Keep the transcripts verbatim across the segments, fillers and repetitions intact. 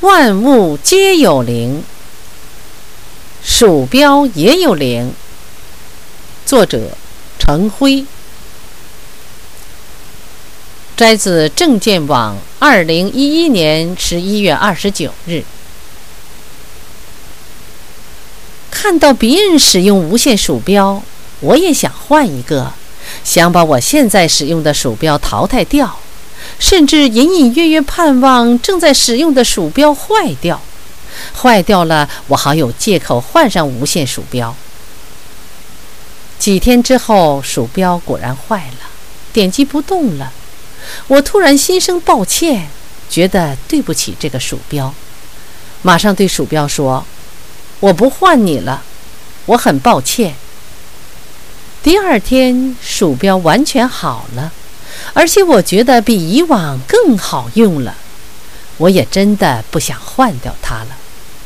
万物皆有灵，鼠标也有灵。作者程辉。摘自证券网二零一一年十一月二十九日。看到别人使用无线鼠标，我也想换一个，想把我现在使用的鼠标淘汰掉，甚至隐隐约约盼望正在使用的鼠标坏掉。坏掉了，我好有借口换上无线鼠标。几天之后，鼠标果然坏了，点击不动了。我突然心生抱歉，觉得对不起这个鼠标，马上对鼠标说：“我不换你了，我很抱歉。”第二天，鼠标完全好了，而且我觉得比以往更好用了。我也真的不想换掉它了。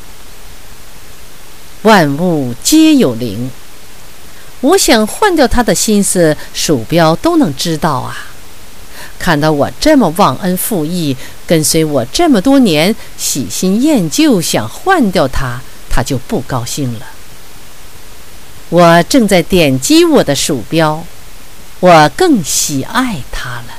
万物皆有灵，我想换掉它的心思，鼠标都能知道啊。看到我这么忘恩负义，跟随我这么多年，喜新厌旧，想换掉它，它就不高兴了。我正在点击我的鼠标，我更喜爱它了。